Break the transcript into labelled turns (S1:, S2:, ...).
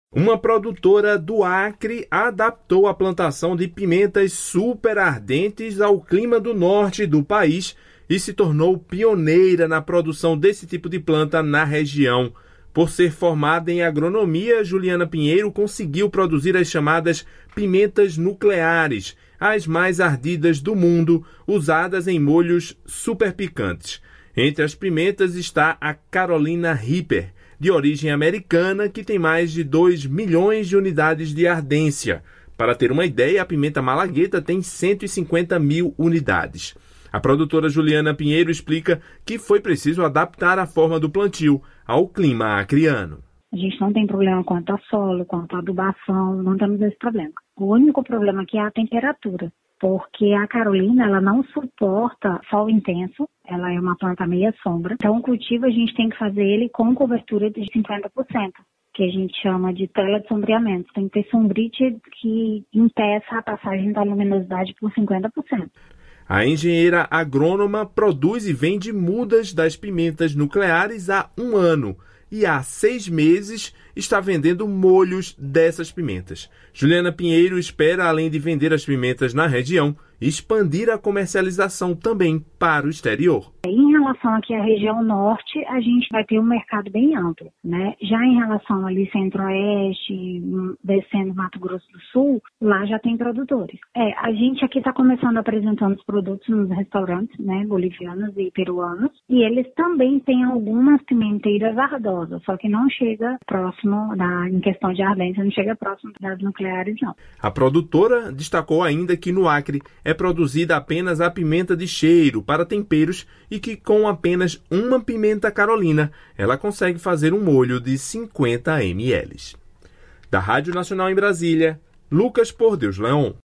S1: Uma produtora do Acre adaptou a plantação de pimentas super ardentes ao clima do norte do país e se tornou pioneira na produção desse tipo de planta na região. Por ser formada em agronomia, Juliana Pinheiro conseguiu produzir as chamadas pimentas nucleares, as mais ardidas do mundo, usadas em molhos super picantes. Entre as pimentas está a Carolina Reaper, de origem americana, que tem mais de 2 milhões de unidades de ardência. Para ter uma ideia, a pimenta malagueta tem 150 mil unidades. A produtora Juliana Pinheiro explica que foi preciso adaptar a forma do plantio ao clima acreano.
S2: A gente não tem problema quanto a solo, quanto a adubação, não temos esse problema. O único problema aqui é a temperatura, porque a Carolina ela não suporta sol intenso, ela é uma planta meia sombra. Então o cultivo a gente tem que fazer ele com cobertura de 50%, que a gente chama de tela de sombreamento. Tem que ter sombrite que impeça a passagem da luminosidade por 50%.
S1: A engenheira agrônoma produz e vende mudas das pimentas nucleares há 1 ano e há 6 meses está vendendo molhos dessas pimentas. Juliana Pinheiro espera, além de vender as pimentas na região, expandir a comercialização também para o exterior.
S2: Em relação aqui à região norte, a gente vai ter um mercado bem amplo, né? Já em relação ali centro-oeste, descendo Mato Grosso do Sul, lá já tem produtores. A gente aqui está começando apresentando os produtos nos restaurantes, né, bolivianos e peruanos, e eles também têm algumas pimenteiras ardosas, só que não chega próximo, em questão de ardência, não chega próximo das nucleares, não.
S1: A produtora destacou ainda que no Acre é produzida apenas a pimenta de cheiro para temperos e que com apenas uma pimenta carolina ela consegue fazer um molho de 50 ml. Da Rádio Nacional em Brasília, Lucas Por Deus Leon.